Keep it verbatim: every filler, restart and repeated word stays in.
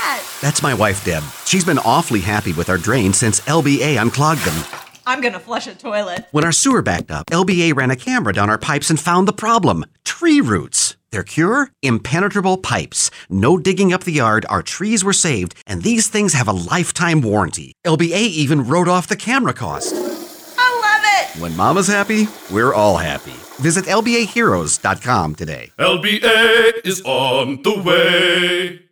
that? That's my wife, Deb. She's been awfully happy with our drains since L B A unclogged them. I'm gonna flush a toilet. When our sewer backed up, L B A ran a camera down our pipes and found the problem. Tree roots. Their cure? Impenetrable pipes. No digging up the yard, our trees were saved, and these things have a lifetime warranty. L B A even wrote off the camera cost. I love it! When Mama's happy, we're all happy. Visit L B A heroes dot com today. L B A is on the way.